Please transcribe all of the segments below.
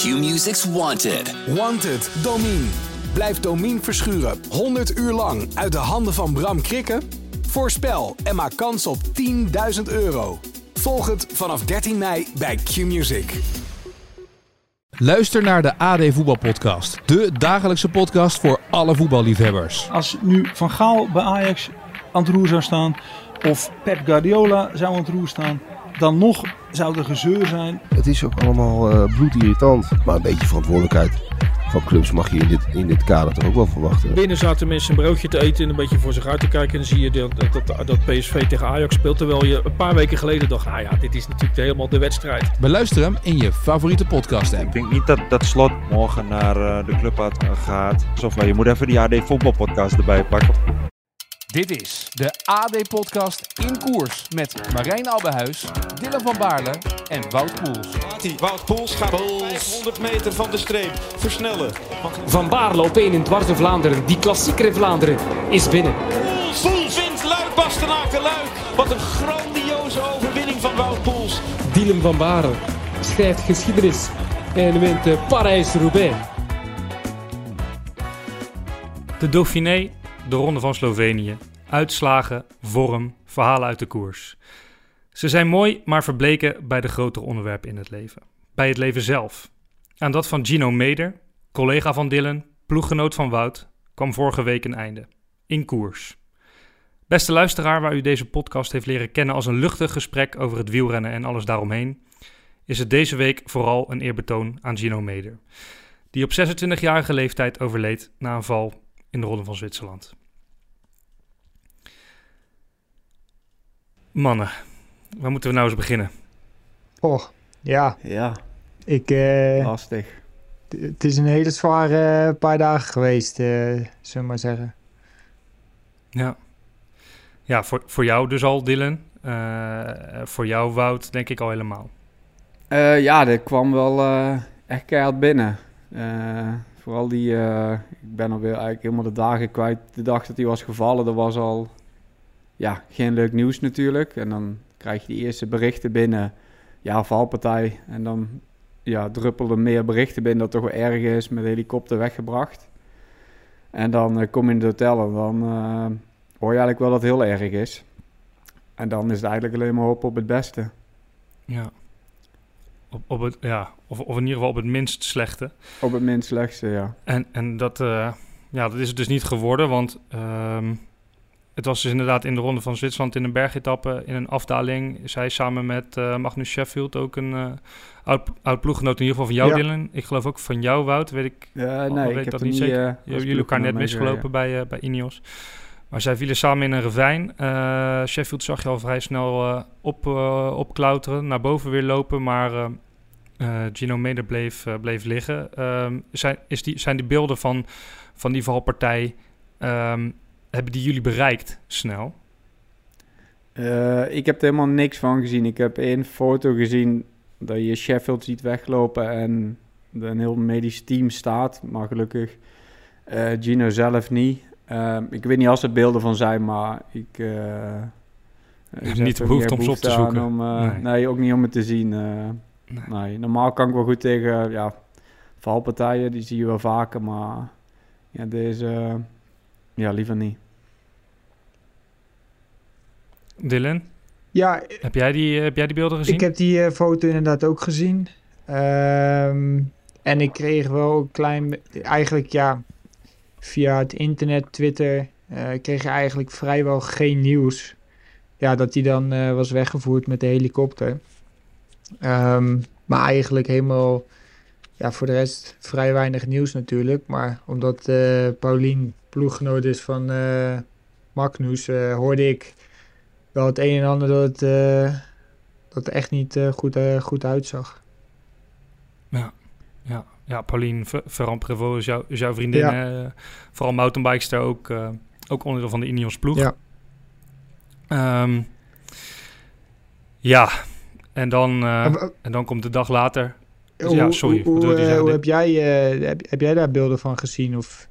Q-Music's Wanted. Wanted, Domine. Blijft Domine verschuren 100 uur lang uit de handen van Bram Krikke? Voorspel en maak kans op €10.000. Volg het vanaf 13 mei bij Q-Music. Luister naar de AD Voetbalpodcast. De dagelijkse podcast voor alle voetballiefhebbers. Als nu Van Gaal bij Ajax aan het roer zou staan of Pep Guardiola zou aan het roer staan, dan nog zou er gezeur zijn. Het is ook allemaal bloedirritant. Maar een beetje verantwoordelijkheid van clubs mag je in dit kader toch ook wel verwachten. Binnen zaten mensen een broodje te eten en een beetje voor zich uit te kijken. En dan zie je dat PSV tegen Ajax speelt. Terwijl je een paar weken geleden dacht, nou ja, dit is natuurlijk helemaal de wedstrijd. Beluister hem in je favoriete podcast app. Ik denk niet dat Slot morgen naar de club gaat. Alsof je moet even die AD Voetbalpodcast erbij pakken. Dit is de AD-podcast in koers met Marijn Abbehuis, Dylan van Baarle en Wout Poels. Wout Poels gaat 500 meter van de streep versnellen. Van Baarle op 1 in dwars door Vlaanderen. Die klassieker in Vlaanderen is binnen. Poels wint Luik Bastenaken Luik. Wat een grandioze overwinning van Wout Poels. Dylan van Baarle schrijft geschiedenis en wint Parijs-Roubaix. De Dauphiné, de Ronde van Slovenië. Uitslagen, vorm, verhalen uit de koers. Ze zijn mooi, maar verbleken bij de grotere onderwerpen in het leven. Bij het leven zelf. Aan dat van Gino Meder, collega van Dylan, ploeggenoot van Wout, kwam vorige week een einde. In koers. Beste luisteraar, waar u deze podcast heeft leren kennen als een luchtig gesprek over het wielrennen en alles daaromheen, is het deze week vooral een eerbetoon aan Gino Meder, die op 26-jarige leeftijd overleed na een val in de Ronde van Zwitserland. Mannen, waar moeten we nou eens beginnen? Ja. Lastig. Het is een hele zware paar dagen geweest, zullen we maar zeggen. Ja, voor jou dus al, Dylan. Voor jou, Wout, denk ik al helemaal. Dit kwam wel echt keihard binnen. Vooral ik ben alweer eigenlijk helemaal de dagen kwijt. De dag dat hij was gevallen, dat was al geen leuk nieuws natuurlijk. En dan krijg je die eerste berichten binnen. Ja, valpartij. En dan druppelden meer berichten binnen dat het toch wel erg is, met de helikopter weggebracht. En dan kom je in het hotel en dan hoor je eigenlijk wel dat het heel erg is. En dan is het eigenlijk alleen maar hopen op het beste. Ja. Of in ieder geval op het minst slechte. Op het minst slechtste, ja. En dat is het dus niet geworden, want het was dus inderdaad in de Ronde van Zwitserland in een bergetappe, in een afdaling. Zij samen met Magnus Sheffield, ook een oud ploeggenoot, in ieder geval van jou, Dylan. Ik geloof ook van jou, Wout, weet ik. Nee, ik heb dat niet zeker. Jullie elkaar net misgelopen bij Ineos. Maar zij vielen samen in een ravijn. Sheffield zag je al vrij snel opklauteren, naar boven weer lopen, maar Gino Meder bleef liggen. Zijn die beelden van die valpartij, hebben die jullie bereikt snel? Ik heb er helemaal niks van gezien. Ik heb 1 foto gezien dat je Sheffield ziet weglopen en een heel medisch team staat, maar gelukkig Gino zelf niet. Ik weet niet als er beelden van zijn, maar ik heb niet de behoefte om ze op te zoeken. Nee, ook niet om het te zien. Nee, normaal kan ik wel goed tegen valpartijen, die zie je wel vaker, maar deze liever niet. Dylan? Ja. Heb jij die beelden gezien? Ik heb die foto inderdaad ook gezien. En ik kreeg wel een klein, eigenlijk via het internet, Twitter, kreeg je eigenlijk vrijwel geen nieuws. Ja, dat hij dan was weggevoerd met de helikopter. Maar eigenlijk helemaal, voor de rest vrij weinig nieuws natuurlijk. Maar omdat Paulien ploeggenoot is van Magnus, hoorde ik wel het een en ander dat het echt niet goed uitzag. Ja, Paulien Ferrand-Prévot is jouw vriendin. Ja. Vooral mountainbikester, ook onderdeel van de Ineos ploeg. Ja. En dan komt de dag later. Dus hoe heb jij daar beelden van gezien? Of?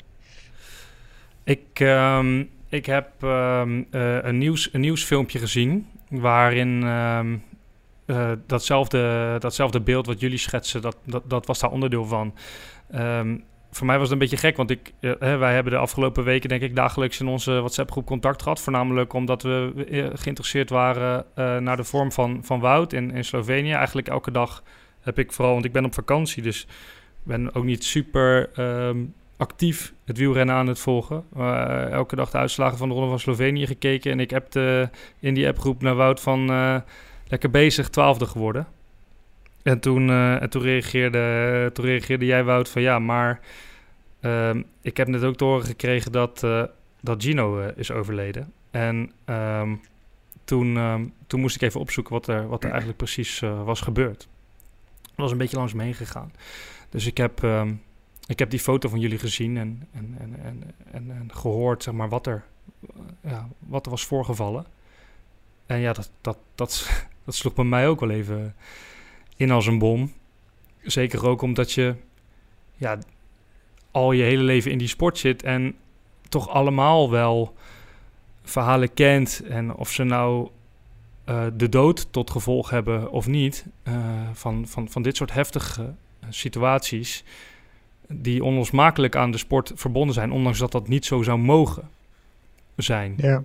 Ik heb een nieuwsfilmpje gezien waarin datzelfde beeld wat jullie schetsen, dat was daar onderdeel van. Voor mij was het een beetje gek, want wij hebben de afgelopen weken denk ik dagelijks in onze WhatsApp-groep contact gehad. Voornamelijk omdat we geïnteresseerd waren naar de vorm van Wout in Slovenië. Eigenlijk elke dag heb ik vooral, want ik ben op vakantie, dus ben ook niet super actief het wielrennen aan het volgen. Elke dag de uitslagen van de Ronde van Slovenië gekeken en ik heb in die appgroep naar Wout van lekker bezig 12e geworden. En toen reageerde jij, Wout, van ja, maar ik heb net ook te horen gekregen dat Gino is overleden. En toen moest ik even opzoeken wat er eigenlijk precies was gebeurd. Dat was een beetje langs me heen gegaan. Dus ik heb die foto van jullie gezien en gehoord, zeg maar, wat er was voorgevallen. En ja, dat sloeg bij mij ook wel even in als een bom. Zeker ook omdat je al je hele leven in die sport zit en toch allemaal wel verhalen kent. En of ze nou de dood tot gevolg hebben of niet, van dit soort heftige situaties die onlosmakelijk aan de sport verbonden zijn, ondanks dat niet zo zou mogen zijn. Ja.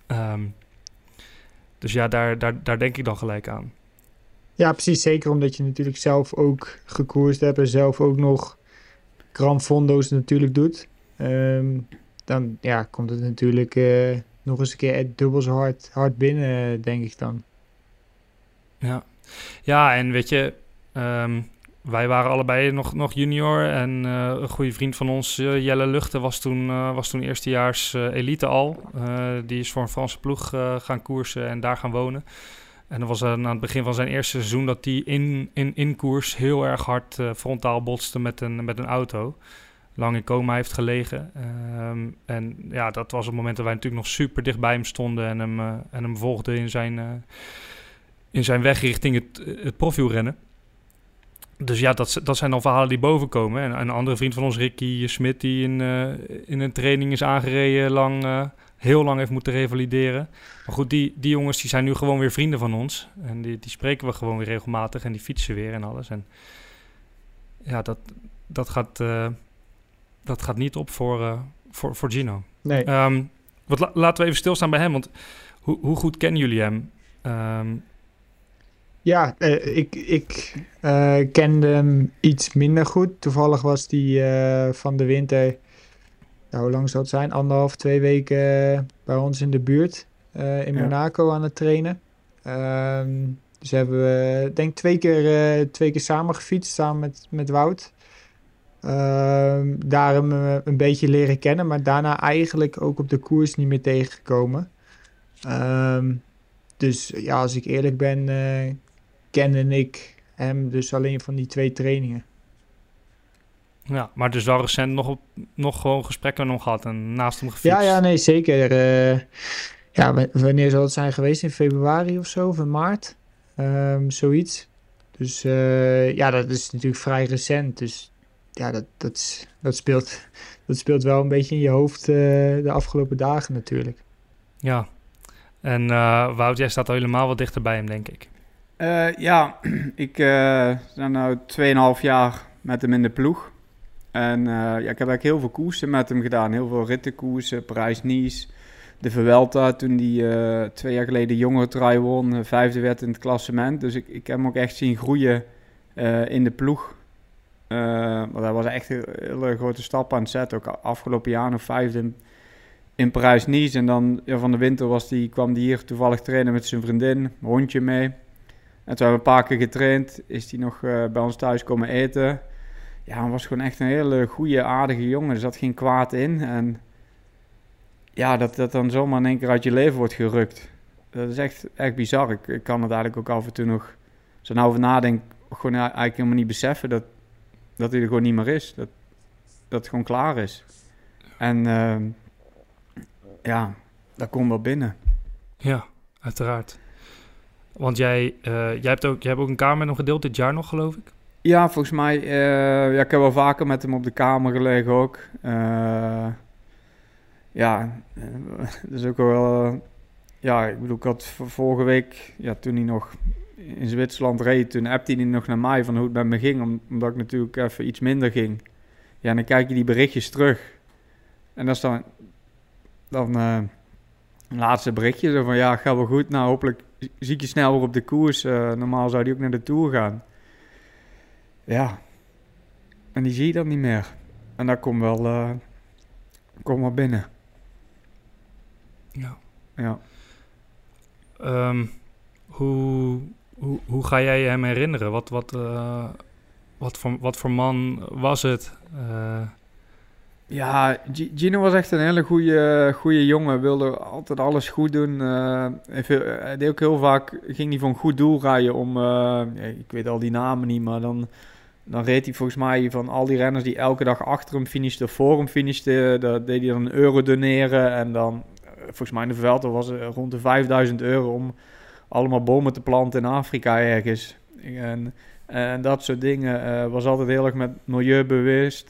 Dus ja, daar denk ik dan gelijk aan. Ja, precies. Zeker omdat je natuurlijk zelf ook gekoerst hebt en zelf ook nog Gran Fondo's natuurlijk doet. Dan komt het natuurlijk nog eens een keer dubbel zo hard binnen, denk ik dan. Ja, en weet je, wij waren allebei nog junior en een goede vriend van ons, Jelle Luchten, was toen eerstejaars elite al. Die is voor een Franse ploeg gaan koersen en daar gaan wonen. En dat was aan het begin van zijn eerste seizoen dat hij in koers heel erg hard frontaal botste met een auto. Lang in coma heeft gelegen. En ja, dat was het moment dat wij natuurlijk nog super dicht bij hem stonden en hem volgden in zijn weg richting het profielrennen. Dus ja, dat zijn dan verhalen die boven komen. En een andere vriend van ons, Ricky Smit, die in een training is aangereden, heel lang heeft moeten revalideren. Maar goed, die jongens die zijn nu gewoon weer vrienden van ons. En die spreken we gewoon weer regelmatig en die fietsen weer en alles. En ja, dat gaat niet op voor Gino. Nee. Laten we even stilstaan bij hem, want hoe goed kennen jullie hem? Ik kende hem iets minder goed. Toevallig was die van de winter, hoe lang zou het zijn? 1,5-2 weken bij ons in de buurt in Monaco aan het trainen. Dus hebben we denk 2 keer samen gefietst, samen met Wout. Daar hem een beetje leren kennen, maar daarna eigenlijk ook op de koers niet meer tegengekomen. Dus ja, als ik eerlijk ben, kende ik hem dus alleen van die 2 trainingen. Ja, maar dus wel recent nog gewoon gesprekken nog gehad en naast hem gefietst. Ja, nee, zeker. Wanneer zal het zijn geweest? In februari of zo, of in maart? Zoiets. Dus dat is natuurlijk vrij recent. Dus ja, dat speelt wel een beetje in je hoofd de afgelopen dagen natuurlijk. Ja, en Wout, jij staat al helemaal wat dichter bij hem, denk ik. Ik ben nu 2,5 jaar met hem in de ploeg. En ik heb eigenlijk heel veel koersen met hem gedaan. Heel veel rittenkoersen, Parijs-Nice, de Vuelta. Toen hij 2 jaar geleden jongerentrui won, 5e werd in het klassement. Dus ik heb hem ook echt zien groeien in de ploeg. Maar dat was echt een hele grote stap aan het zetten. Ook afgelopen jaar nog 5e in Parijs-Nice. En dan van de winter kwam hij hier toevallig trainen met zijn vriendin, een hondje mee. En toen hebben we een paar keer getraind. Is hij nog bij ons thuis komen eten. Ja, hij was gewoon echt een hele goede, aardige jongen. Er zat geen kwaad in. En ja, dat dan zomaar in één keer uit je leven wordt gerukt. Dat is echt bizar. Ik kan het eigenlijk ook af en toe nog, als ik nou over nadenk, gewoon eigenlijk helemaal niet beseffen dat hij er gewoon niet meer is. Dat het gewoon klaar is. En dat komt wel binnen. Ja, uiteraard. Want jij hebt ook een kamer met hem gedeeld dit jaar nog, geloof ik? Ja, volgens mij. Ik heb wel vaker met hem op de kamer gelegen ook. Dat is ook wel ja, ik bedoel, ik had vorige week, ja, toen hij nog in Zwitserland reed, toen appte hij nog naar mij van hoe het met me ging, omdat ik natuurlijk even iets minder ging. Ja, en dan kijk je die berichtjes terug. En dat is dan een laatste berichtje, zo van ja, gaat wel goed. Nou, hopelijk zie ik je snel weer op de koers. Normaal zou die ook naar de Tour gaan. Ja, en die zie je dan niet meer. En dat komt wel binnen. Ja. Ja. Hoe ga jij je hem herinneren? Wat voor man was het? Ja, Gino was echt een hele goede jongen. Wilde altijd alles goed doen. Hij deed ook heel vaak, ging hij voor een goed doel rijden om, ik weet al die namen niet, maar dan reed hij volgens mij van al die renners die elke dag achter hem finishten, voor hem finishten, daar deed hij dan €1 doneren. En dan, volgens mij in de Vuelta was het rond de €5.000 om allemaal bomen te planten in Afrika ergens. En dat soort dingen. Was altijd heel erg met milieubewust.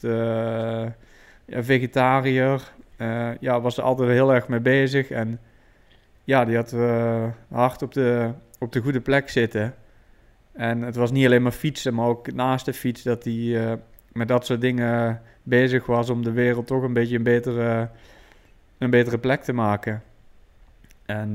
Vegetariër. Was er altijd heel erg mee bezig. En ja, die had hard op de goede plek zitten. En het was niet alleen maar fietsen, maar ook naast de fiets dat hij met dat soort dingen bezig was om de wereld toch een beetje een betere plek te maken. En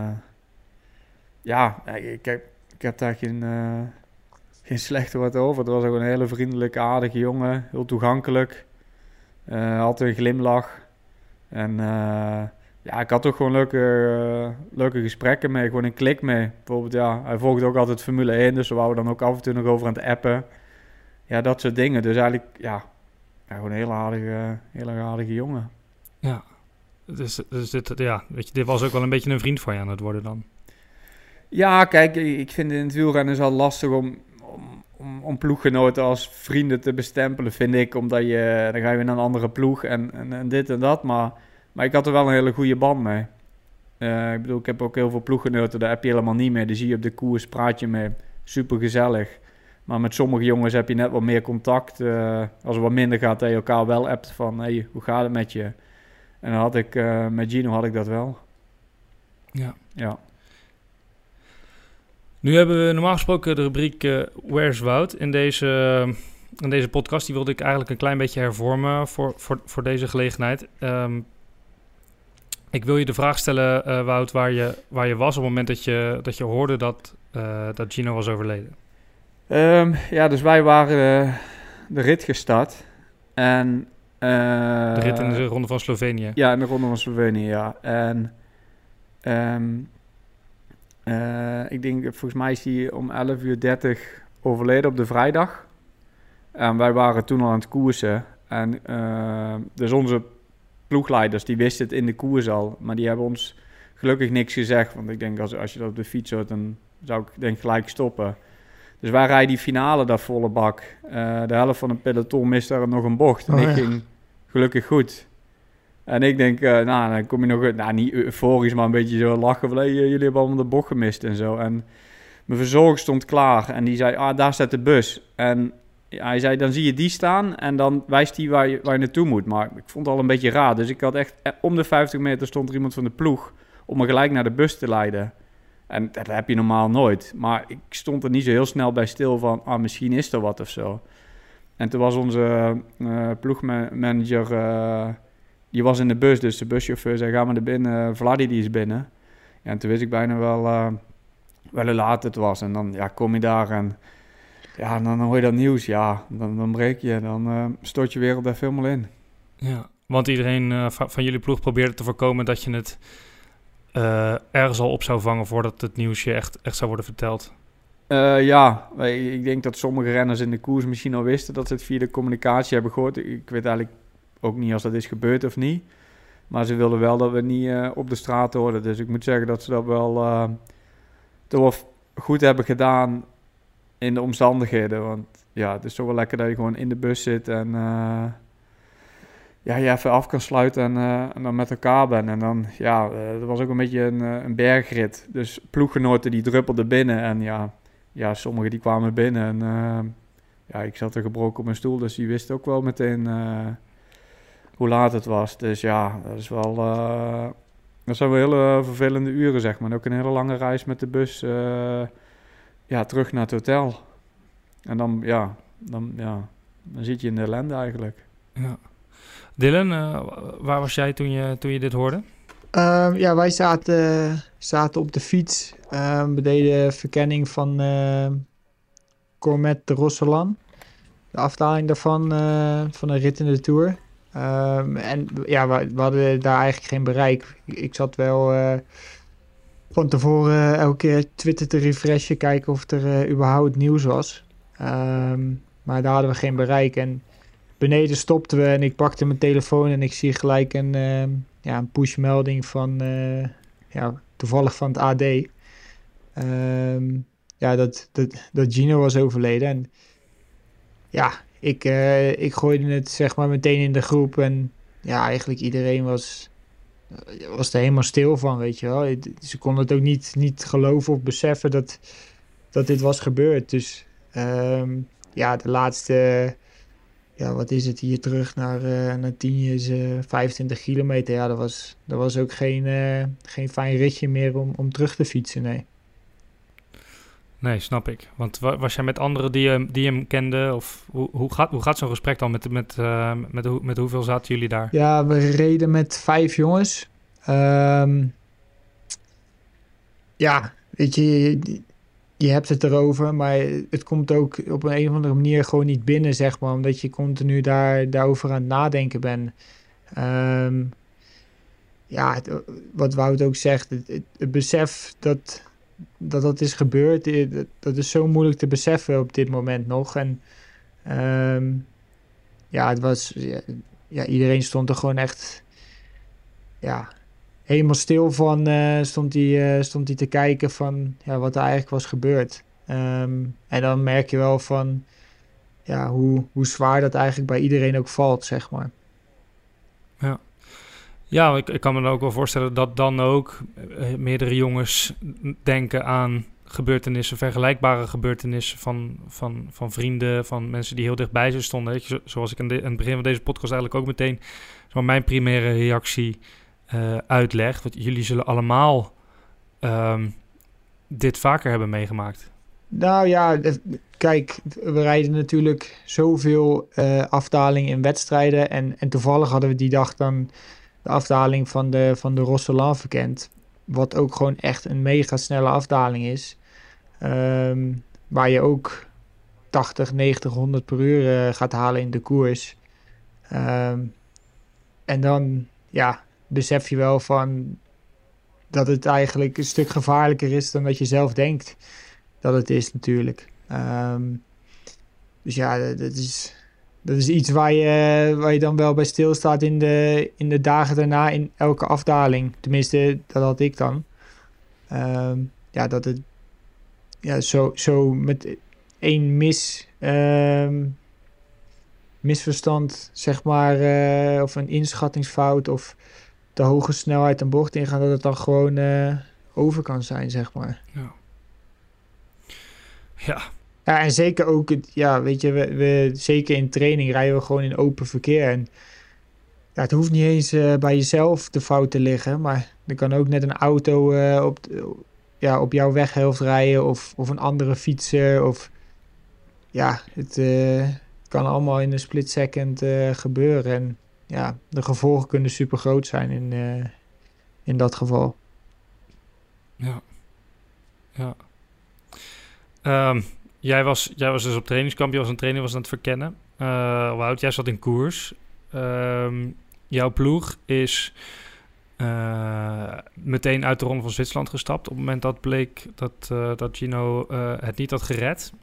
ik heb daar geen slechte woord over. Het was ook een hele vriendelijke, aardige jongen. Heel toegankelijk. Altijd een glimlach. En ik had ook gewoon leuke gesprekken mee. Gewoon een klik mee. Bijvoorbeeld, hij volgde ook altijd Formule 1. Dus we waren dan ook af en toe nog over aan het appen. Ja, dat soort dingen. Dus eigenlijk, gewoon een hele aardige jongen. Ja. Dus dit was ook wel een beetje een vriend van je aan het worden dan. Ja, kijk, ik vind in het wielrennen is al lastig om ploeggenoten als vrienden te bestempelen, vind ik. Omdat dan ga je weer naar een andere ploeg en dit en dat. Maar ik had er wel een hele goede band mee. Ik bedoel, ik heb ook heel veel ploeggenoten, daar heb je helemaal niet mee. Die zie je op de koers, praat je mee. Super gezellig. Maar met sommige jongens heb je net wat meer contact. Als het wat minder gaat, dat je elkaar wel appt van, hey, hoe gaat het met je? En dan had ik, met Gino had ik dat wel. Ja. Nu hebben we normaal gesproken de rubriek Where's Wout in deze podcast. Die wilde ik eigenlijk een klein beetje hervormen voor deze gelegenheid. Ik wil je de vraag stellen, Wout, waar je was op het moment dat je hoorde dat Gino was overleden. Dus wij waren de rit gestart. En, de rit in de Ronde van Slovenië. Ja, in de Ronde van Slovenië, ja. En ik denk, volgens mij is hij om 11:30 overleden op de vrijdag. En wij waren toen al aan het koersen. En dus onze ploegleiders, die wisten het in de koers al. Maar die hebben ons gelukkig niks gezegd. Want ik denk, als je dat op de fiets hoort, dan zou ik denk gelijk stoppen. Dus wij rijden die finale daar volle bak. De helft van het peloton mist daar nog een bocht. En ik ging gelukkig goed. En ik denk, dan kom je nog, niet euforisch, maar een beetje zo lachen. Van, jullie hebben allemaal de bocht gemist en zo. En mijn verzorger stond klaar en die zei, daar staat de bus. En hij zei, dan zie je die staan en dan wijst hij waar je naartoe moet. Maar ik vond het al een beetje raar. Dus ik had echt, om de 50 meter stond er iemand van de ploeg om me gelijk naar de bus te leiden. En dat heb je normaal nooit. Maar ik stond er niet zo heel snel bij stil van, misschien is er wat of zo. En toen was onze ploegmanager, die was in de bus, dus de buschauffeur zei, ga maar naar binnen, Vladi die is binnen. Ja, en toen wist ik bijna wel hoe laat het was. En dan kom je daar en dan hoor je dat nieuws. Ja, dan breek je, dan stort je wereld even helemaal in. Ja, want iedereen van jullie ploeg probeerde te voorkomen dat je het ergens al op zou vangen voordat het nieuwsje echt zou worden verteld. Ik denk dat sommige renners in de koers misschien al wisten dat ze het via de communicatie hebben gehoord. Ik weet eigenlijk ook niet als dat is gebeurd of niet. Maar ze wilden wel dat we niet op de straat hoorden. Dus ik moet zeggen dat ze dat wel goed hebben gedaan in de omstandigheden. Want het is toch wel lekker dat je gewoon in de bus zit en je even af kan sluiten en dan met elkaar bent. En dan, dat was ook een beetje een bergrit. Dus ploeggenoten die druppelden binnen en sommigen die kwamen binnen. En ik zat er gebroken op mijn stoel, dus die wisten ook wel meteen hoe laat het was. Dus dat is wel Dat zijn wel hele vervelende uren, zeg maar. En ook een hele lange reis met de bus terug naar het hotel. En dan zit je in de ellende eigenlijk. Ja. Dylan, waar was jij toen je dit hoorde? Wij zaten op de fiets. We deden verkenning van Cormet de Rosselan. De afdaling daarvan, van een rit in de Tour. We hadden daar eigenlijk geen bereik. Ik zat wel van tevoren elke keer Twitter te refreshen, kijken of er überhaupt nieuws was. Maar daar hadden we geen bereik. En beneden stopten we en ik pakte mijn telefoon en ik zie gelijk een pushmelding van toevallig van het AD. Dat Gino was overleden. En ja, ik gooide het zeg maar meteen in de groep. En ja, eigenlijk iedereen was er helemaal stil van, weet je wel. Ze konden het ook niet geloven of beseffen dat dit was gebeurd. Dus de laatste, wat is het hier terug naar Tienje is 25 kilometer. Ja, dat was ook geen fijn ritje meer om terug te fietsen, nee. Nee, snap ik. Want was jij met anderen die hem kenden? Of hoe gaat zo'n gesprek dan? Met hoeveel zaten jullie daar? Ja, we reden met 5 jongens. Weet je hebt het erover, maar het komt ook op een of andere manier gewoon niet binnen, zeg maar. Omdat je continu daarover aan het nadenken bent. Wat Wout ook zegt, het besef dat is gebeurd, dat is zo moeilijk te beseffen op dit moment nog. En het was, iedereen stond er gewoon echt, helemaal stil van, stond hij te kijken van, wat er eigenlijk was gebeurd. En dan merk je wel van, hoe zwaar dat eigenlijk bij iedereen ook valt, zeg maar. Ja. Ja, ik kan me dan ook wel voorstellen dat dan ook meerdere jongens denken aan gebeurtenissen, vergelijkbare gebeurtenissen van vrienden, van mensen die heel dichtbij ze stonden. Weet je, zoals ik in het begin van deze podcast eigenlijk ook meteen mijn primaire reactie uitleg. Want jullie zullen allemaal dit vaker hebben meegemaakt. Nou ja, kijk, we rijden natuurlijk zoveel afdalingen in wedstrijden. En toevallig hadden we die dag dan de afdaling van de Rosselan verkend. Wat ook gewoon echt een mega snelle afdaling is. Waar je ook 80, 90, 100 per uur gaat halen in de koers. En dan besef je wel van dat het eigenlijk een stuk gevaarlijker is dan dat je zelf denkt dat het is natuurlijk. Dus ja, dat is iets waar je dan wel bij stilstaat in de dagen daarna in elke afdaling. Tenminste, dat had ik dan. Dat het zo met één misverstand, zeg maar, of een inschattingsfout of te hoge snelheid een bocht ingaan, dat het dan gewoon over kan zijn, zeg maar. Ja. Ja, en zeker ook, weet je, we zeker in training rijden we gewoon in open verkeer. En het hoeft niet eens bij jezelf de fout te liggen, maar er kan ook net een auto op jouw weghelft rijden of een andere fietser. Of het kan allemaal in een split second gebeuren. En de gevolgen kunnen super groot zijn in dat geval. Ja. Jij was dus op trainingskamp, je was een trainer, was aan het verkennen. Wout, jij zat in koers. Jouw ploeg is meteen uit de Ronde van Zwitserland gestapt op het moment dat bleek dat Gino het niet had gered.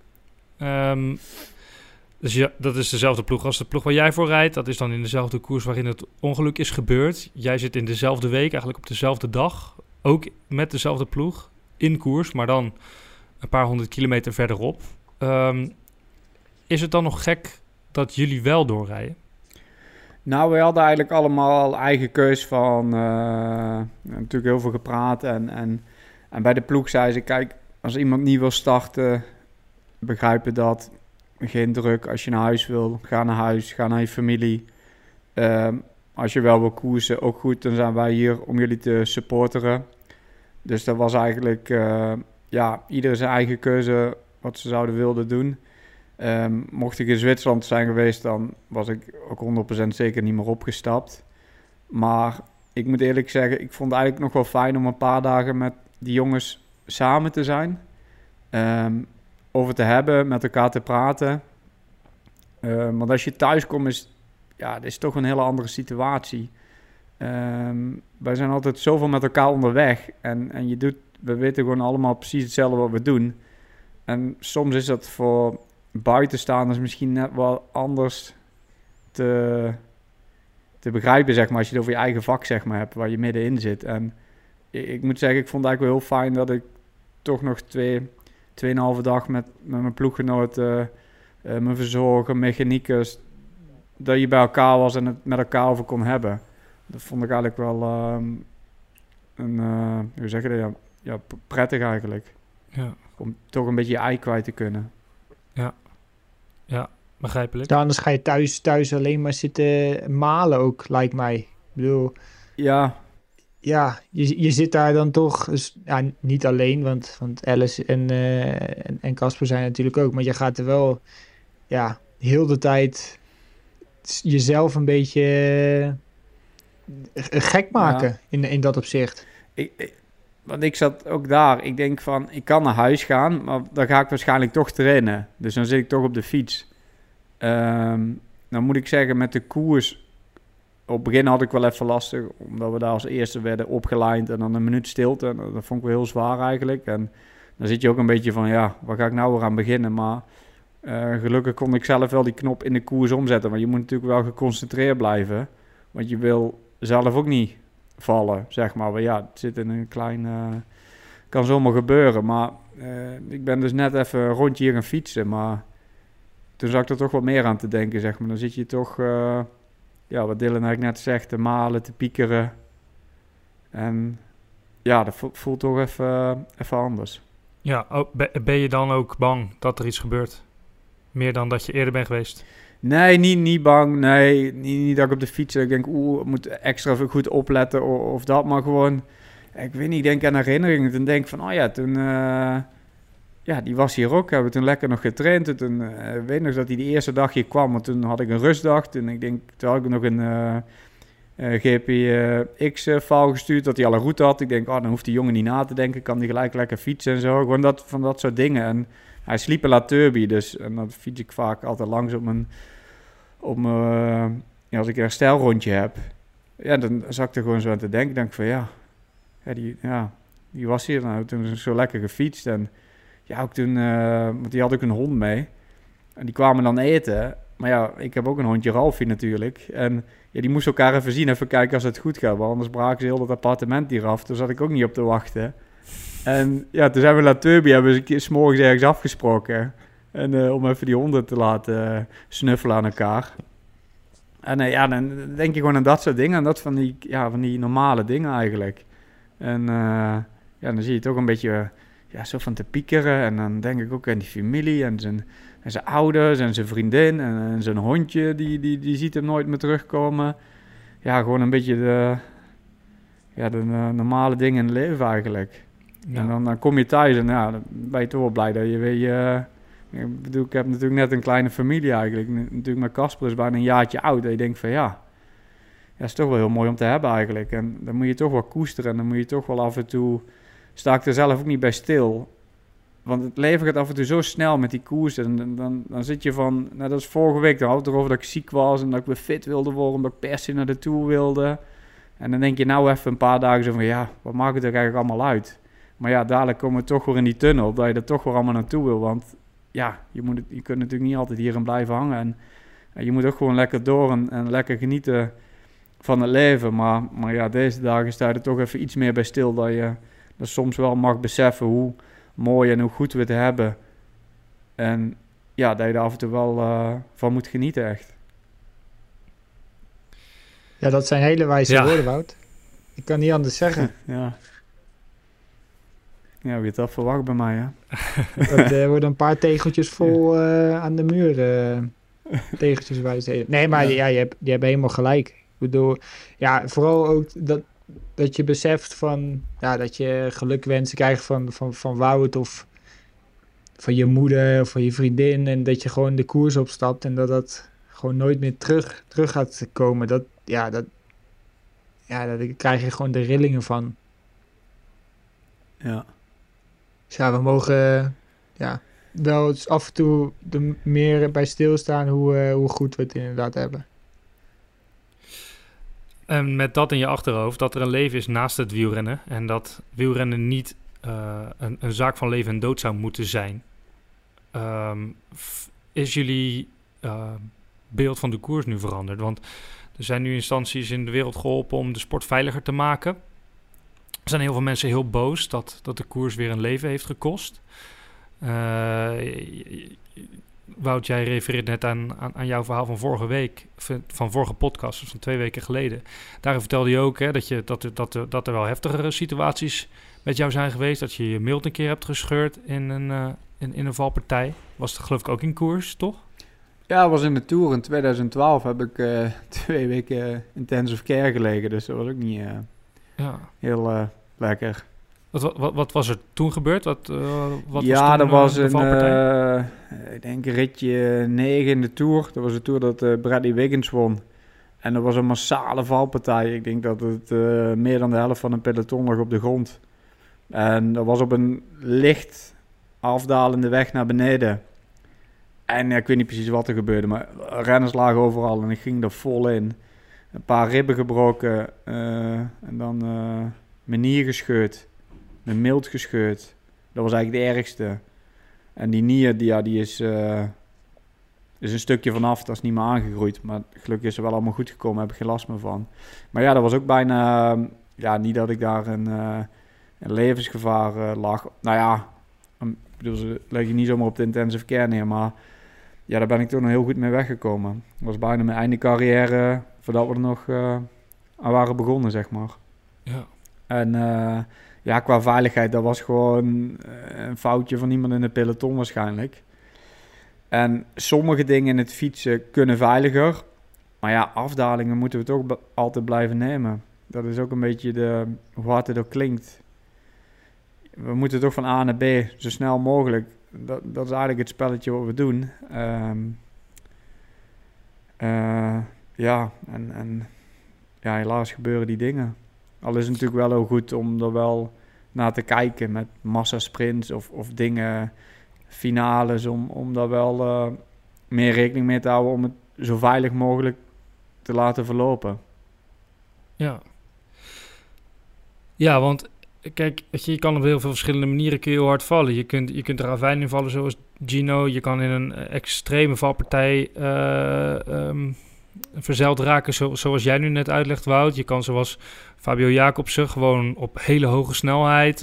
Dus ja, dat is dezelfde ploeg als de ploeg waar jij voor rijdt. Dat is dan in dezelfde koers waarin het ongeluk is gebeurd. Jij zit in dezelfde week, eigenlijk op dezelfde dag, ook met dezelfde ploeg in koers, maar dan een paar 100 kilometer verderop. Is het dan nog gek dat jullie wel doorrijden? Nou, we hadden eigenlijk allemaal eigen keus van natuurlijk heel veel gepraat. En bij de ploeg zei ze, kijk, als iemand niet wil starten, begrijpen dat. Geen druk. Als je naar huis wil, ga naar huis. Ga naar je familie. als je wel wil koersen, ook goed, dan zijn wij hier om jullie te supporteren. Dus dat was eigenlijk, ieder zijn eigen keuze wat ze zouden wilden doen. Mocht ik in Zwitserland zijn geweest, dan was ik ook 100% zeker niet meer opgestapt. Maar ik moet eerlijk zeggen, ik vond het eigenlijk nog wel fijn om een paar dagen met die jongens samen te zijn. Over te hebben, met elkaar te praten. Want als je thuis komt, dit is toch een hele andere situatie. Wij zijn altijd zoveel met elkaar onderweg. En we weten gewoon allemaal precies hetzelfde wat we doen. En soms is dat voor buitenstaanders misschien net wel anders te begrijpen, zeg maar, als je het over je eigen vak, zeg maar, hebt, waar je middenin zit. En ik moet zeggen, ik vond het eigenlijk wel heel fijn dat ik toch nog 2,5 dag met mijn ploeggenoten, mijn verzorger, mechaniekers, dat je bij elkaar was en het met elkaar over kon hebben. Dat vond ik eigenlijk wel hoe zeg je dat? Ja, prettig eigenlijk. Ja. Om toch een beetje je ei kwijt te kunnen. Ja, begrijpelijk. Ja, anders ga je thuis alleen maar zitten malen ook, lijkt mij. Ik bedoel... Ja, je zit daar dan toch... Dus, ja, niet alleen, want Alice en Casper zijn natuurlijk ook. Maar je gaat er wel heel de tijd jezelf een beetje gek maken in dat opzicht. Want ik zat ook daar. Ik denk van, ik kan naar huis gaan, maar dan ga ik waarschijnlijk toch trainen. Dus dan zit ik toch op de fiets. Dan moet ik zeggen, met de koers... Op het begin had ik wel even lastig, omdat we daar als eerste werden opgelined en dan een minuut stilte. En dat vond ik wel heel zwaar eigenlijk. En dan zit je ook een beetje van, waar ga ik nou weer aan beginnen? Maar gelukkig kon ik zelf wel die knop in de koers omzetten. Maar je moet natuurlijk wel geconcentreerd blijven. Want je wil zelf ook niet vallen, zeg maar. Maar het zit in een klein... kan zomaar gebeuren. Maar ik ben dus net even een rondje hier gaan fietsen. Maar toen zag ik er toch wat meer aan te denken, zeg maar. Dan zit je toch... wat Dylan eigenlijk net zegt, te malen, te piekeren. En dat voelt toch even anders. Ja, ben je dan ook bang dat er iets gebeurt? Meer dan dat je eerder bent geweest? Nee, niet bang. Nee, niet dat ik op de fiets ik denk, ik moet extra goed opletten of dat. Maar gewoon, ik weet niet, ik denk aan herinneringen. Toen denk ik van, toen... die was hier ook. Hebben we toen lekker nog getraind. En toen weet ik nog dat hij die eerste dag hier kwam. Want toen had ik een rustdag. Toen had ik nog een GPX-file gestuurd. Dat hij al een route had. Ik denk, dan hoeft die jongen niet na te denken. Kan die gelijk lekker fietsen en zo. Gewoon van dat soort dingen. En hij sliep in La Turby. Dus en dan fiets ik vaak altijd langs als ik een herstelrondje heb. Ja, dan zat ik er gewoon zo aan te denken. Denk van die was hier nou. Toen is zo lekker gefietst. En ook toen, want die had ook een hond mee. En die kwamen dan eten. Maar ik heb ook een hondje, Ralfie natuurlijk. En die moest elkaar even zien, even kijken als het goed gaat. Want anders braken ze heel dat appartement hier af. Daar zat ik ook niet op te wachten. En toen zijn we naar Turby, hebben ze 's morgens ergens afgesproken. En om even die honden te laten snuffelen aan elkaar. En dan denk je gewoon aan dat soort dingen. En dat van die normale dingen eigenlijk. En dan zie je toch een beetje... zo van te piekeren. En dan denk ik ook aan die familie en zijn ouders en zijn vriendin en zijn hondje. Die ziet hem nooit meer terugkomen. Ja, gewoon een beetje de normale dingen in het leven eigenlijk. Ja. En dan kom je thuis en dan ben je toch wel blij dat je weer... ik bedoel, ik heb natuurlijk net een kleine familie eigenlijk. Natuurlijk mijn Casper is bijna een jaartje oud. En je denkt van is toch wel heel mooi om te hebben eigenlijk. En dan moet je toch wel koesteren en dan moet je toch wel af en toe... sta ik er zelf ook niet bij stil. Want het leven gaat af en toe zo snel met die koers. En dan zit je van... dat is vorige week. Dan had het erover dat ik ziek was. En dat ik weer fit wilde worden. Dat ik per se naar de Tour wilde. En dan denk je nou even een paar dagen zo van... wat maakt het er eigenlijk allemaal uit? Maar dadelijk komen we toch weer in die tunnel. Dat je er toch weer allemaal naartoe wil. Want je kunt natuurlijk niet altijd hierin blijven hangen. En je moet ook gewoon lekker door en lekker genieten van het leven. Maar deze dagen sta je er toch even iets meer bij stil. Dat je... dat soms wel mag beseffen hoe mooi en hoe goed we het hebben. En dat je er af en toe wel van moet genieten, echt. Ja, dat zijn hele wijze woorden, Wout. Ik kan niet anders zeggen. Ja, wie het dat verwacht bij mij, hè? Dat worden een paar tegeltjes vol aan de muur. Tegeltjes wijze. Nee, maar je hebt helemaal gelijk. bedoel, ja, vooral ook dat je beseft van, ja, dat je gelukwensen krijgt van Wout of van je moeder of van je vriendin en dat je gewoon de koers opstapt en dat gewoon nooit meer terug gaat komen. Daar krijg je gewoon de rillingen van. Ja. Dus ja, we mogen wel eens af en toe er meer bij stilstaan hoe goed we het inderdaad hebben. En met dat in je achterhoofd, dat er een leven is naast het wielrennen. En dat wielrennen niet een zaak van leven en dood zou moeten zijn. Is jullie beeld van de koers nu veranderd? Want er zijn nu instanties in de wereld geholpen om de sport veiliger te maken. Er zijn heel veel mensen heel boos dat de koers weer een leven heeft gekost. Wout, jij refereert net aan jouw verhaal van vorige week, van vorige podcast, van 2 weken geleden. Daarin vertelde je ook dat er wel heftigere situaties met jou zijn geweest. Dat je je mild een keer hebt gescheurd in een valpartij. Was het geloof ik ook in koers, toch? Ja, het was in de Tour. In 2012 heb ik 2 weken intensive care gelegen. Dus dat was ook niet heel lekker. Wat was er toen gebeurd? Wat was dat was ik denk ritje 9 in de Tour. Dat was de Tour dat Bradley Wiggins won. En dat was een massale valpartij. Ik denk dat het meer dan de helft van een peloton lag op de grond. En dat was op een licht afdalende weg naar beneden. En ik weet niet precies wat er gebeurde, maar renners lagen overal en ik ging er vol in. Een paar ribben gebroken en dan mijn nier gescheurd. Mijn mild gescheurd. Dat was eigenlijk de ergste. En die nier, die is een stukje vanaf. Dat is niet meer aangegroeid. Maar gelukkig is er wel allemaal goed gekomen. Daar heb ik geen last meer van. Maar ja, dat was ook bijna... niet dat ik daar een levensgevaar lag. Nou ja, ik bedoel, ze leg je niet zomaar op de intensive care neer. Maar ja, daar ben ik toch nog heel goed mee weggekomen. Dat was bijna mijn einde carrière voordat we er nog aan waren begonnen, zeg maar. Ja. En... qua veiligheid, dat was gewoon een foutje van iemand in het peloton waarschijnlijk. En sommige dingen in het fietsen kunnen veiliger. Maar ja, afdalingen moeten we toch altijd blijven nemen. Dat is ook een beetje hoe hard het ook klinkt. We moeten toch van A naar B zo snel mogelijk. Dat is eigenlijk het spelletje wat we doen. Helaas gebeuren die dingen. Al is het natuurlijk wel heel goed om er wel naar te kijken met massasprints of dingen, finales, om daar wel meer rekening mee te houden om het zo veilig mogelijk te laten verlopen. Ja, want kijk, je kan op heel veel verschillende manieren kun je heel hard vallen. Je kunt er ravijn in vallen zoals Gino. Je kan in een extreme valpartij verzeild raken zoals jij nu net uitlegt, Wout. Je kan zoals Fabio Jacobsen gewoon op hele hoge snelheid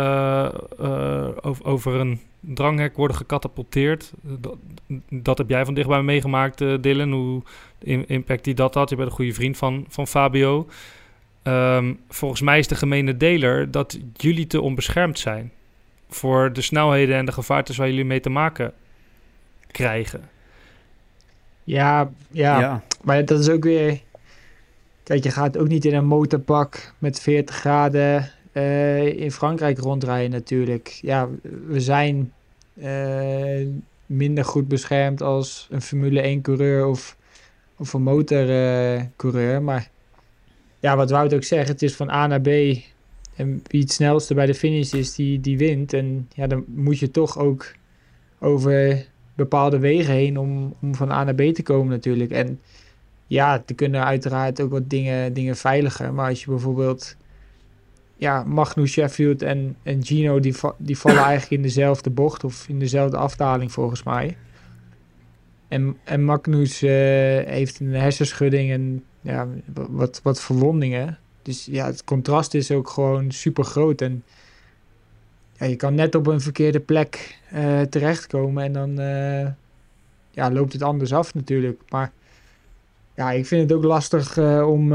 over een dranghek worden gecatapulteerd. Dat heb jij van dichtbij meegemaakt, Dylan. Hoe de impact die dat had. Je bent een goede vriend van Fabio. Volgens mij is de gemene deler dat jullie te onbeschermd zijn voor de snelheden en de gevaartes waar jullie mee te maken krijgen. Ja, maar dat is ook weer... Kijk, je gaat ook niet in een motorpak met 40 graden in Frankrijk rondrijden natuurlijk. Ja, we zijn minder goed beschermd als een Formule 1-coureur of een motorcoureur. Maar ja, wat Wout ook zegt, het is van A naar B. En wie het snelste bij de finish is, die wint. En ja, dan moet je toch ook over bepaalde wegen heen om van A naar B te komen natuurlijk. En ja, er kunnen uiteraard ook wat dingen veiliger. Maar als je bijvoorbeeld... Ja, Magnus, Sheffield en Gino, die vallen eigenlijk in dezelfde bocht of in dezelfde afdaling volgens mij. En Magnus heeft een hersenschudding en ja, wat verwondingen. Dus ja, het contrast is ook gewoon super groot. En ja, je kan net op een verkeerde plek terechtkomen en dan loopt het anders af natuurlijk. Maar ja, ik vind het ook lastig om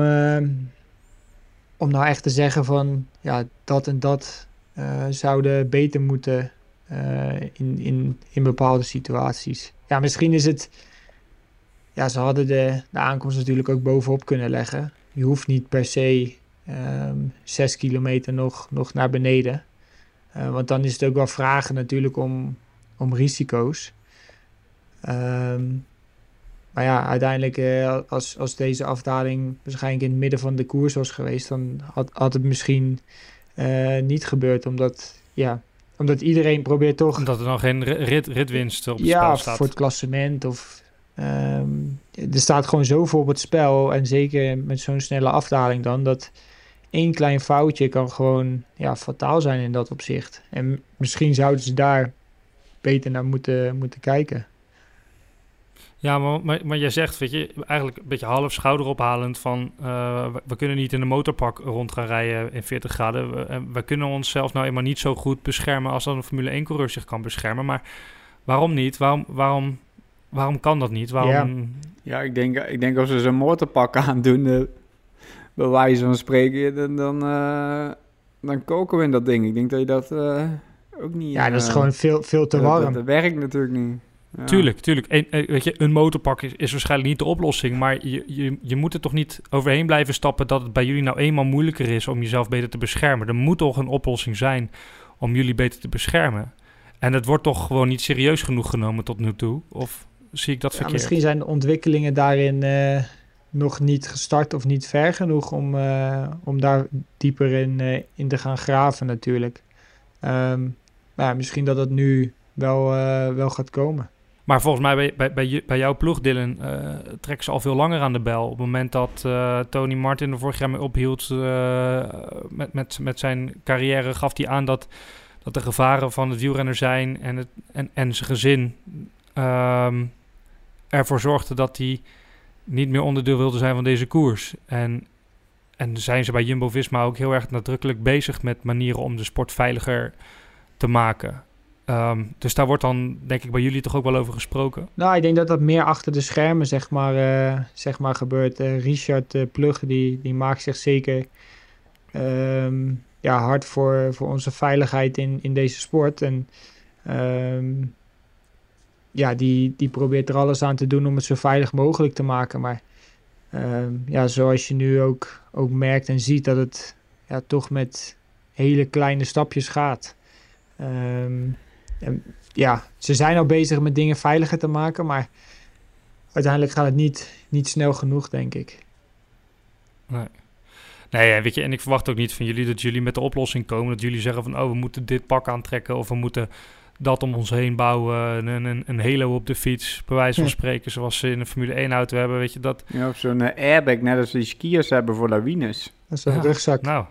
nou echt te zeggen van ja, dat en dat zouden beter moeten in bepaalde situaties. Ja, misschien is het ze hadden de aankomst natuurlijk ook bovenop kunnen leggen. Je hoeft niet per se 6 kilometer nog naar beneden. Want dan is het ook wel vragen natuurlijk om risico's. Maar ja, uiteindelijk als deze afdaling waarschijnlijk in het midden van de koers was geweest, dan had het misschien niet gebeurd. Omdat iedereen probeert toch... Omdat er dan geen ritwinst op het spel staat. Ja, voor het klassement. Er staat gewoon zoveel op het spel. En zeker met zo'n snelle afdaling dan, dat 1 klein foutje kan gewoon fataal zijn in dat opzicht. En misschien zouden ze daar beter naar moeten kijken. Ja, maar jij zegt, weet je, eigenlijk een beetje half schouderophalend van... we kunnen niet in een motorpak rond gaan rijden in 40 graden. We kunnen onszelf nou eenmaal niet zo goed beschermen als dan een Formule 1-coureur zich kan beschermen. Maar waarom niet? Waarom kan dat niet? Ja, ik denk als ze zo'n motorpak aandoen, bij wijze van spreken, dan koken we in dat ding. Ik denk dat je dat ook niet... Ja, dat is gewoon veel te warm. Dat werkt natuurlijk niet. Ja. Tuurlijk. Weet je, een motorpak is waarschijnlijk niet de oplossing, maar je moet er toch niet overheen blijven stappen dat het bij jullie nou eenmaal moeilijker is om jezelf beter te beschermen. Er moet toch een oplossing zijn om jullie beter te beschermen. En het wordt toch gewoon niet serieus genoeg genomen tot nu toe? Of zie ik dat verkeerd? Misschien zijn de ontwikkelingen daarin nog niet gestart of niet ver genoeg om daar dieper in te gaan graven natuurlijk. Misschien dat het nu wel gaat komen. Maar volgens mij bij jouw ploeg, Dylan, trekken ze al veel langer aan de bel. Op het moment dat Tony Martin er vorig jaar mee ophield met zijn carrière, gaf hij aan dat de gevaren van het wielrenner zijn en zijn gezin ervoor zorgde dat hij niet meer onderdeel wilde zijn van deze koers. En zijn ze bij Jumbo-Visma ook heel erg nadrukkelijk bezig met manieren om de sport veiliger te maken. Dus daar wordt dan, denk ik, bij jullie toch ook wel over gesproken? Nou, ik denk dat dat meer achter de schermen, zeg maar gebeurt. Richard Plugge, die maakt zich zeker hard voor onze veiligheid in deze sport. En die probeert er alles aan te doen om het zo veilig mogelijk te maken. Maar zoals je nu ook merkt en ziet, dat het toch met hele kleine stapjes gaat. Ze zijn al bezig met dingen veiliger te maken, maar uiteindelijk gaat het niet snel genoeg, denk ik. Nee, weet je, en ik verwacht ook niet van jullie dat jullie met de oplossing komen. Dat jullie zeggen van, we moeten dit pak aantrekken of we moeten dat om ons heen bouwen. Een halo op de fiets, bij wijze van spreken, zoals ze in een Formule 1-auto hebben, weet je dat. Ja, of zo'n airbag, net als die skiers hebben voor lawines. Dat is een rugzak. Nou.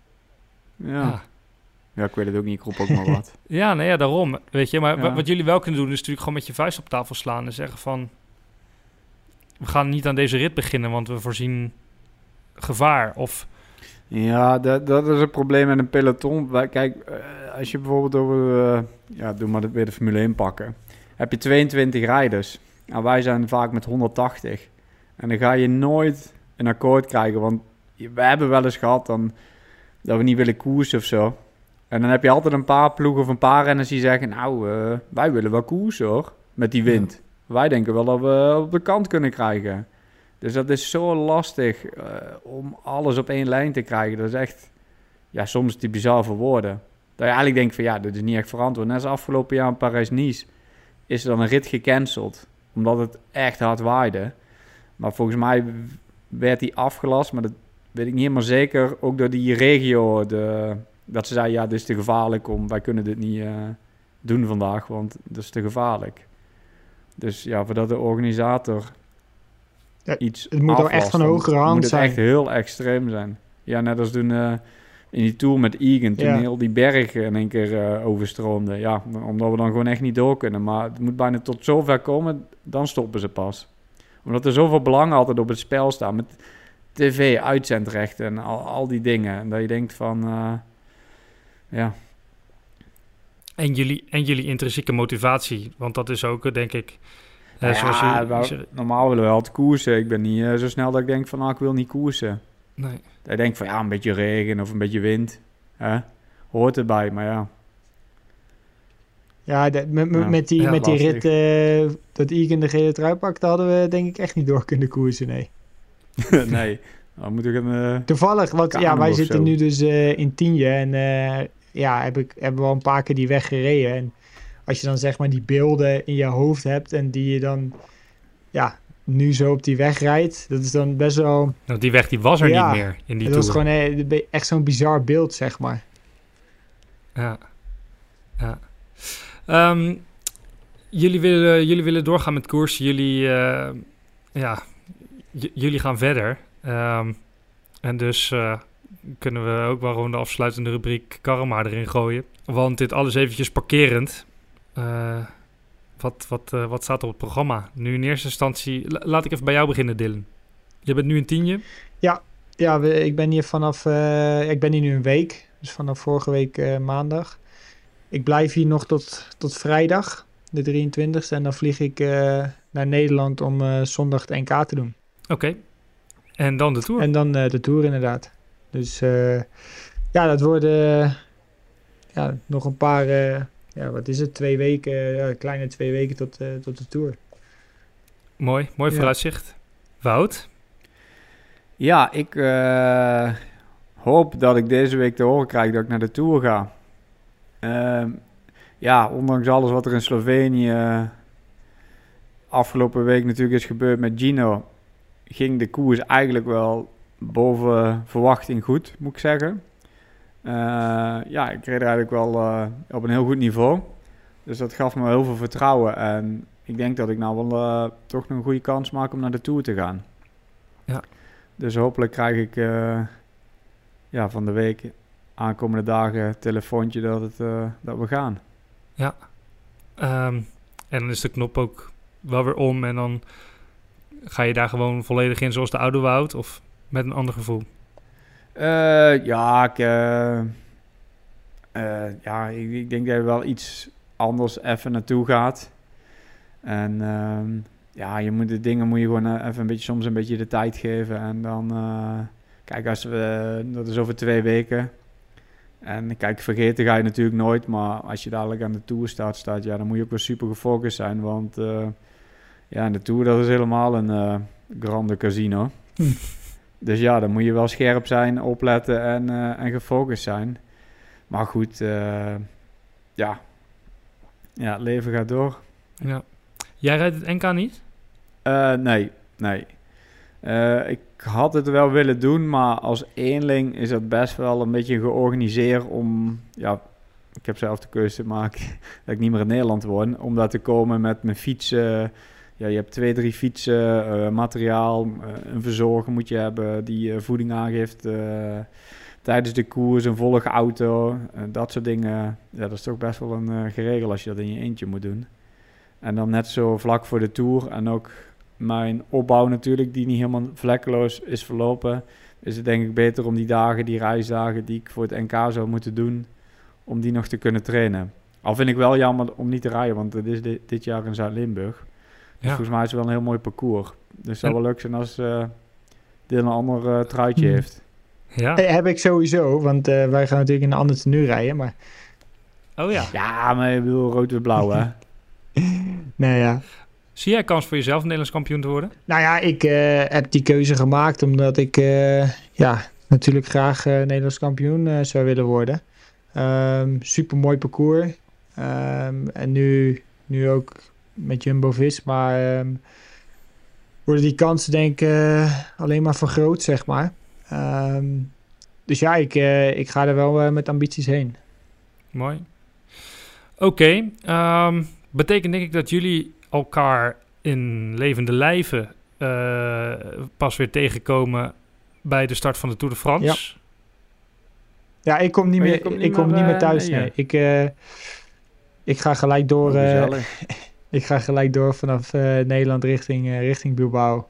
Ja, ik weet het ook niet, ik roep ook maar wat. Daarom, weet je. Maar wat jullie wel kunnen doen, is natuurlijk gewoon met je vuist op tafel slaan en zeggen van, we gaan niet aan deze rit beginnen, want we voorzien gevaar. Of... Ja, dat is het probleem met een peloton. Kijk, als je bijvoorbeeld over, doe maar weer de Formule 1 pakken, heb je 22 rijders. Nou, wij zijn vaak met 180. En dan ga je nooit een akkoord krijgen, want we hebben wel eens gehad dat we niet willen koersen of zo. En dan heb je altijd een paar ploegen of een paar renners die zeggen, wij willen wel koersen hoor, met die wind. Ja. Wij denken wel dat we op de kant kunnen krijgen. Dus dat is zo lastig om alles op één lijn te krijgen. Dat is echt, soms die bizar voor woorden. Dat je eigenlijk denkt van, dit is niet echt verantwoord. Net als afgelopen jaar in Parijs-Nice is er dan een rit gecanceld, omdat het echt hard waaide. Maar volgens mij werd die afgelast, maar dat weet ik niet helemaal zeker. Ook door die regio, dat ze zei, dit is te gevaarlijk, wij kunnen dit niet doen vandaag, want dat is te gevaarlijk. Dus voordat de organisator iets het moet aflast, ook echt van hogere hand zijn. Het moet echt heel extreem zijn. Ja, net als toen in die Tour met Egan, toen heel die berg in één keer overstroomde. Ja, omdat we dan gewoon echt niet door kunnen. Maar het moet bijna tot zover komen, dan stoppen ze pas. Omdat er zoveel belangen altijd op het spel staan, met tv, uitzendrechten en al die dingen. En dat je denkt van, En jullie intrinsieke motivatie, want dat is ook, denk ik... normaal willen we altijd koersen. Ik ben niet zo snel dat ik denk van, ik wil niet koersen. Nee. Dat ik denk van, een beetje regen of een beetje wind. Hoort erbij, maar Ja, met die rit dat Egan de gele trui pakte, hadden we denk ik echt niet door kunnen koersen, nee. Nee, dan moet ik een... Toevallig, want wij zitten nu dus in Tienje en hebben we al een paar keer die weg gereden. En als je dan zeg maar die beelden in je hoofd hebt en die je dan nu zo op die weg rijdt, dat is dan best wel... Nou, die weg die was er niet meer in die Tour. Dat was gewoon echt zo'n bizar beeld, zeg maar. Ja. Jullie willen doorgaan met koers. Jullie gaan verder. En dus kunnen we ook wel gewoon de afsluitende rubriek Karma erin gooien. Want dit alles eventjes parkerend. Wat staat op het programma? Nu in eerste instantie... Laat ik even bij jou beginnen, Dylan. Je bent nu in Tienje. Ja, ik ben hier ik ben hier nu een week. Dus vanaf vorige week maandag. Ik blijf hier nog tot vrijdag, de 23e. En dan vlieg ik naar Nederland om zondag het NK te doen. Oké. En dan de Tour? En dan de Tour inderdaad. Dus dat worden nog een paar... wat is het? 2 weken, kleine 2 weken tot de Tour. Mooi vooruitzicht. Wout? Ja, ik hoop dat ik deze week te horen krijg dat ik naar de Tour ga. Ondanks alles wat er in Slovenië afgelopen week natuurlijk is gebeurd met Gino, ging de koers eigenlijk wel boven verwachting goed, moet ik zeggen. Ik reed er eigenlijk wel op een heel goed niveau. Dus dat gaf me heel veel vertrouwen. En ik denk dat ik nou wel toch nog een goede kans maak om naar de Tour te gaan. Ja. Dus hopelijk krijg ik van de week, aankomende dagen, een telefoontje dat we gaan. Ja. En dan is de knop ook wel weer om en dan ga je daar gewoon volledig in zoals de oude Wout of met een ander gevoel? Ik denk dat je wel iets anders even naartoe gaat. En je moet de dingen gewoon even soms een beetje de tijd geven. En dan, dat is over 2 weken. En vergeten ga je natuurlijk nooit. Maar als je dadelijk aan de Tour staat, dan moet je ook wel super gefocust zijn. Want de Tour, dat is helemaal een grande casino. Dus dan moet je wel scherp zijn, opletten en gefocust zijn. Maar goed, het leven gaat door. Ja. Jij rijdt het NK niet? Nee. Ik had het wel willen doen, maar als eenling is dat best wel een beetje georganiseerd om... ik heb zelf de keuze te maken dat ik niet meer in Nederland woon. Om daar te komen met mijn fietsen. Je hebt 2-3 fietsen, materiaal, een verzorger moet je hebben die voeding aangeeft tijdens de koers, een volgauto, dat soort dingen. Ja, dat is toch best wel een geregel als je dat in je eentje moet doen. En dan net zo vlak voor de Tour en ook mijn opbouw natuurlijk, die niet helemaal vlekkeloos is verlopen, is het denk ik beter om die reisdagen die ik voor het NK zou moeten doen, om die nog te kunnen trainen. Al vind ik wel jammer om niet te rijden, want het is dit jaar in Zuid-Limburg. Dus volgens mij is het wel een heel mooi parcours. Dus het zou wel leuk zijn als dit een ander truitje heeft. Ja. Heb ik sowieso, want wij gaan natuurlijk in een ander tenue rijden, maar... Oh ja. Ja, maar je bedoelt rood en blauw, hè? Nee, ja. Zie jij kans voor jezelf Nederlands kampioen te worden? Nou ja, ik heb die keuze gemaakt omdat ik natuurlijk graag Nederlands kampioen zou willen worden. Super mooi parcours. En nu ook met Jumbo-Visma worden die kansen denk ik alleen maar vergroot, zeg maar. Dus ja, ik ga er wel met ambities heen. Mooi. Oké. Betekent denk ik dat jullie elkaar in levende lijven pas weer tegenkomen bij de start van de Tour de France. Ja, ik kom niet meer thuis. Nee. Ik ga gelijk door. Ik ga gelijk door vanaf Nederland richting Bilbao.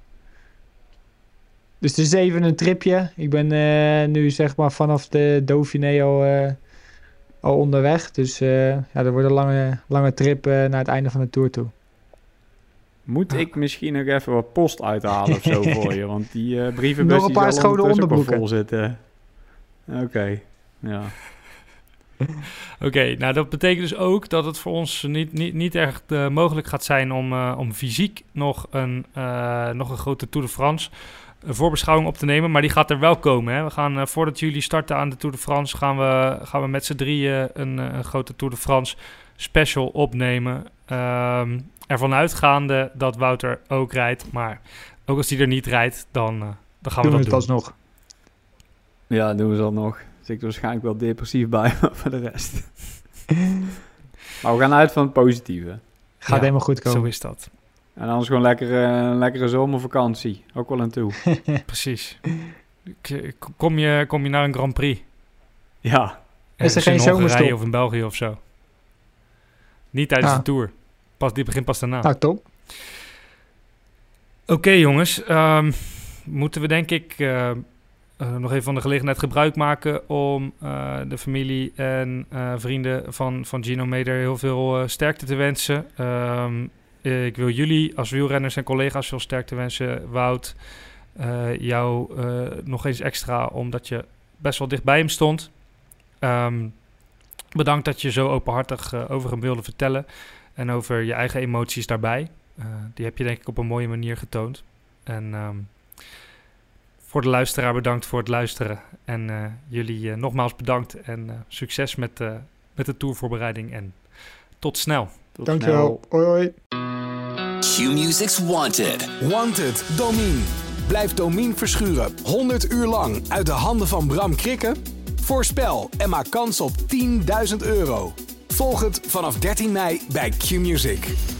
Dus het is even een tripje. Ik ben nu zeg maar vanaf de Dauphiné al onderweg. Dus dat wordt een lange trip naar het einde van de Tour toe. Moet ik misschien nog even wat post uithalen of zo voor je? Want die brievenbus nog een paar schone onderbroeken vol zitten. Oké, ja. Oké, nou dat betekent dus ook dat het voor ons niet echt mogelijk gaat zijn om fysiek nog een grote Tour de France voorbeschouwing op te nemen. Maar die gaat er wel komen. Hè? We gaan voordat jullie starten aan de Tour de France, gaan we met z'n drieën een grote Tour de France special opnemen. Ervan uitgaande dat Wouter ook rijdt. Maar ook als hij er niet rijdt, dan gaan we dat doen. Alsnog. Ja, doen we het alsnog. Zit ik er waarschijnlijk wel depressief bij, maar voor de rest. Maar we gaan uit van het positieve. Gaat helemaal goed komen. Zo is dat. En anders gewoon lekkere zomervakantie. Ook wel aan toe. Precies. Kom je naar een Grand Prix? Ja. Is er geen zomerstop? Of in België of zo? Niet tijdens de Tour. Die begint pas daarna. Nou, top. Oké, jongens. Moeten we denk ik nog even van de gelegenheid gebruik maken om de familie en vrienden van Gino Meder heel veel sterkte te wensen. Ik wil jullie als wielrenners en collega's veel sterkte wensen. Wout, jou nog eens extra, omdat je best wel dicht bij hem stond. Bedankt dat je zo openhartig over hem wilde vertellen. En over je eigen emoties daarbij. Die heb je denk ik op een mooie manier getoond. En voor de luisteraar bedankt voor het luisteren. En jullie nogmaals bedankt. En succes met de tourvoorbereiding. En tot snel. Dankjewel. Hoi hoi. Q-Music's Wanted. Wanted, Domine. Blijf Domine verschuren 100 uur lang uit de handen van Bram Krikke? Voorspel en maak kans op €10.000. Volg het vanaf 13 mei bij Q-Music.